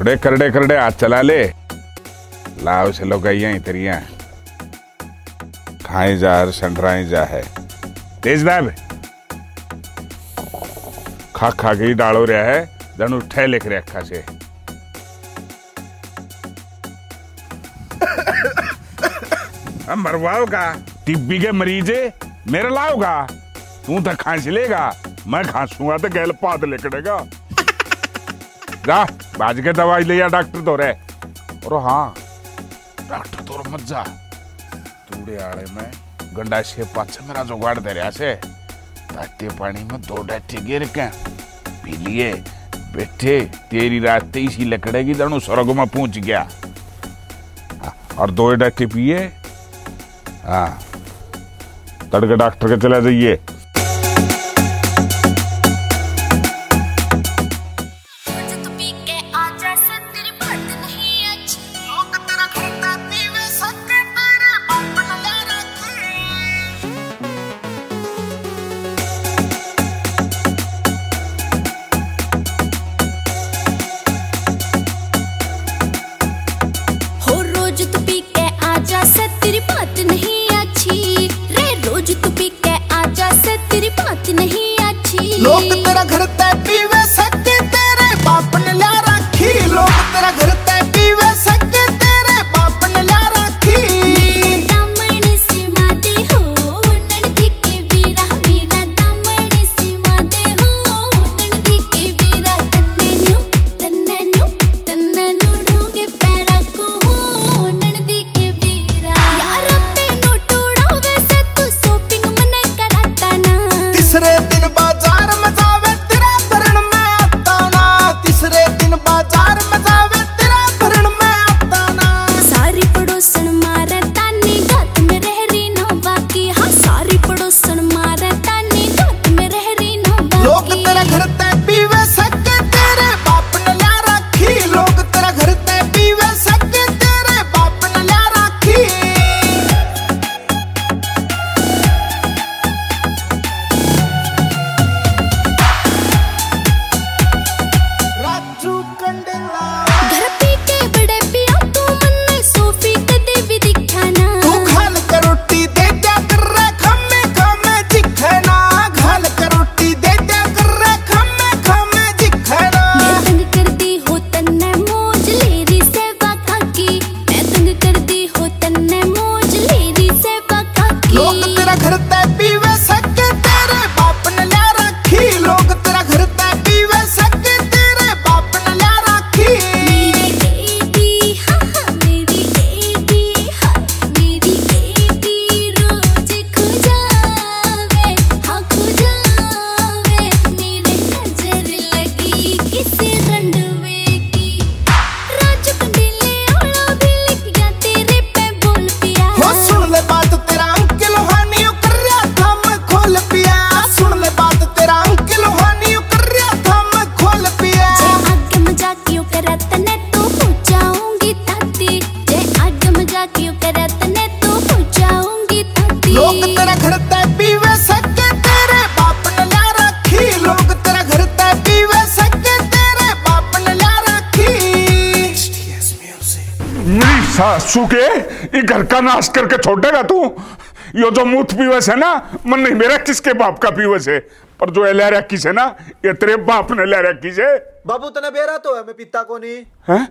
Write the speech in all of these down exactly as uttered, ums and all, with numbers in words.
थोड़े करड़े करड़े हाथ चला ले। लाओ से लोगाइया इतरिया खाए जा संडराए जा है। तेज दाब खा खा के ही डालो रहा है जन उठे लिख रहे अखा से। मरवाओगा टिब्बी के मरीजे मेरे लाओगा। तू तो खांस लेगा मैं खांसूंगा तो गैल पाद लेकड़ेगा। जा बाज के दवाई ले या डॉक्टर तो रे। और हाँ डॉक्टर तो मत जा तूड़े आड़े में गंडा से पाछे मेरा जुगाड़ दे रहा से। ताते पानी में दो डाठी गिर के पी लिए बैठे तेरी रात इसी लकड़ेगी जानू स्वर्ग में पहुंच गया। और दो डाठी पिए हाँ तड़के डॉक्टर के चला जाइए। लोग तेरा घर तय पीवे सके तेरे बाप ने ला रखी। लोग तेरा घर तय पीवे सके तेरे बाप ने ला रखी। दामन से माते हो ननदी के वीरा मेरा दामन से माते हो ननदी के वीरा। तन्ननु तन्ननु तन्ननु डूंगे पैरा को हो ननदी के वीरा। यार अपने नोटोड़ा वैसे तू शॉपिंग मने कराता ना। तीसरे दिन बाजार में जावे तेरा भरण में आता ना। तीसरे दिन बाजार में जावे तेरा भरण में आता ना। सारी पड़ोसन मारे तानी घात में रह रही ना बाकी। हाँ सारी पड़ोसन मारे तानी घात में रह रही ना बाकी। लोग तेरा घर तय पीवे सके तेरे बाप ने ला रखी। लोग तेरा घर तय पीवे सके तेरे बाप ने ला रखी। राजू कंडेला घर पी के बड़े पिया तू मन्ने सोफी कदे भी दिखाना। तू खाल कर रोटी दे दिया कर रे खम्मे खम्मे जिखना। खाल कर रोटी दे दिया कर रे खम्मे खम्मे जिखना। मैं तंग कर दी हो तन्ने मौज लेरी सेवा खाकी। मैं तंग कर दी हो तन्ने मौज लेरी सेवा खाकी। लोग तेरा घर तय पीवे सके तेरे बाप ने ला रखी। लोग तेरा घर तय पीवे सके तेरे बाप ने ला रखी। मेरी बेबी हाँ हाँ मेरी बेबी हाँ मेरी बेबी रोज खो जावे। हाँ खो जावे मेरे नजर लगी किसी रंडवे की। राजू कंडीले ओला भी लिख गया तेरे पे बोल पिया। हो सुन ले बात तेरा अंकल हानी कर रहा था मैं खोल पिया। सुन ले बात तेरा अंकल हानी कर रहा था मैं खोल पिया। जे आगे मजाक क्यों करे तने तो हो जाऊंगी ताती। जे आगे मजाक क्यों करे तने तो हो जाऊंगी ताती। लोग तेरा घर तय पीवे सके तेरे बाप ने ला रखी। लोग तेरा घर तय पीवे सके तेरे बाप ने ला रखी। मेरी सासू के ये घर का नाश करके छोड़ेगा तू। यो जो मूत पीवस है ना मन नहीं मेरा किसके बाप का पीवस है। पर जो ले रखी से ना ये तेरे बाप ने ले रखी से। बाबू तने बेरा तो है मैं पिता को नहीं। हैं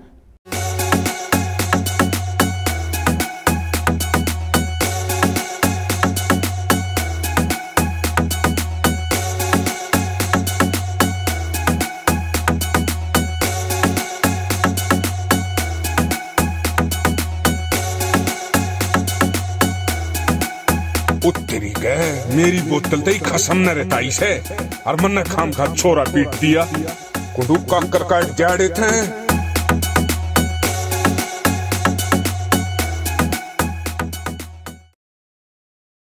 तेरी गए मेरी बोतल तो खसम न रहता इसे और मन ने खाम खा छोरा पीट दिया कुडू काकर काट जाड़े थे।